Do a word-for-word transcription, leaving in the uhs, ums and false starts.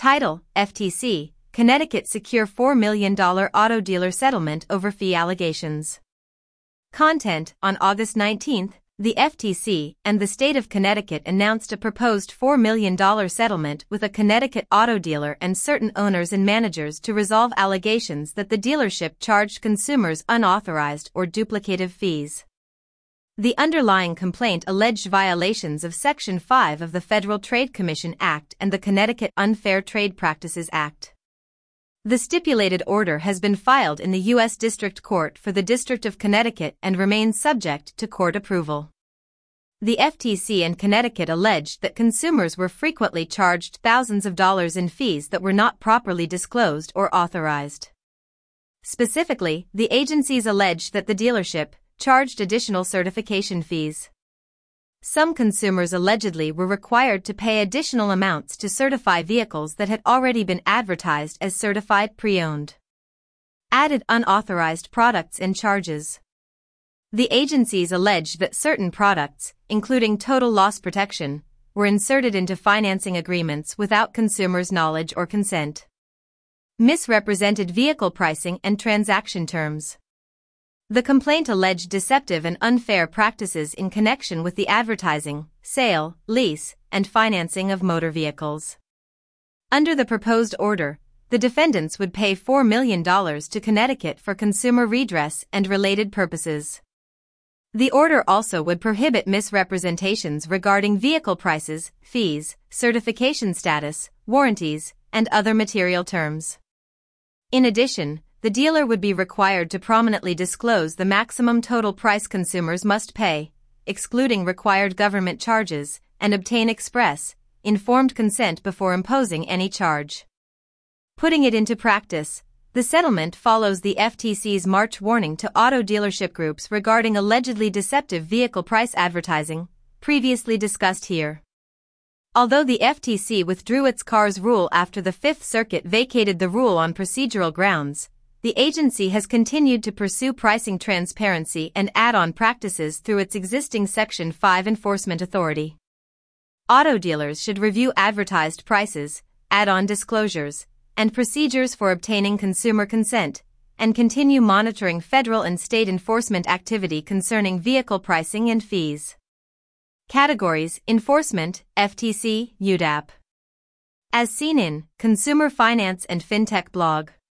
Title: F T C, Connecticut secure four million dollars auto dealer settlement over fee allegations. Content: On August nineteenth, the F T C and the state of Connecticut announced a proposed four million dollars settlement with a Connecticut auto dealer and certain owners and managers to resolve allegations that the dealership charged consumers unauthorized or duplicative fees. The underlying complaint alleged violations of Section five of the Federal Trade Commission Act and the Connecticut Unfair Trade Practices Act. The stipulated order has been filed in the U S District Court for the District of Connecticut and remains subject to court approval. The F T C and Connecticut alleged that consumers were frequently charged thousands of dollars in fees that were not properly disclosed or authorized. Specifically, the agencies alleged that the dealership charged additional certification fees. Some consumers allegedly were required to pay additional amounts to certify vehicles that had already been advertised as certified pre-owned. Added unauthorized products and charges. The agencies alleged that certain products, including total loss protection, were inserted into financing agreements without consumers' knowledge or consent. Misrepresented vehicle pricing and transaction terms. The complaint alleged deceptive and unfair practices in connection with the advertising, sale, lease, and financing of motor vehicles. Under the proposed order, the defendants would pay four million dollars to Connecticut for consumer redress and related purposes. The order also would prohibit misrepresentations regarding vehicle prices, fees, certification status, warranties, and other material terms. In addition, the dealer would be required to prominently disclose the maximum total price consumers must pay, excluding required government charges, and obtain express, informed consent before imposing any charge. Putting it into practice, the settlement follows the F T C's March warning to auto dealership groups regarding allegedly deceptive vehicle price advertising, previously discussed here. Although the F T C withdrew its CARS rule after the Fifth Circuit vacated the rule on procedural grounds, the agency has continued to pursue pricing transparency and add-on practices through its existing Section five enforcement authority. Auto dealers should review advertised prices, add-on disclosures, and procedures for obtaining consumer consent, and continue monitoring federal and state enforcement activity concerning vehicle pricing and fees. Categories: Enforcement, F T C, U D A P. As seen in Consumer Finance and FinTech blog.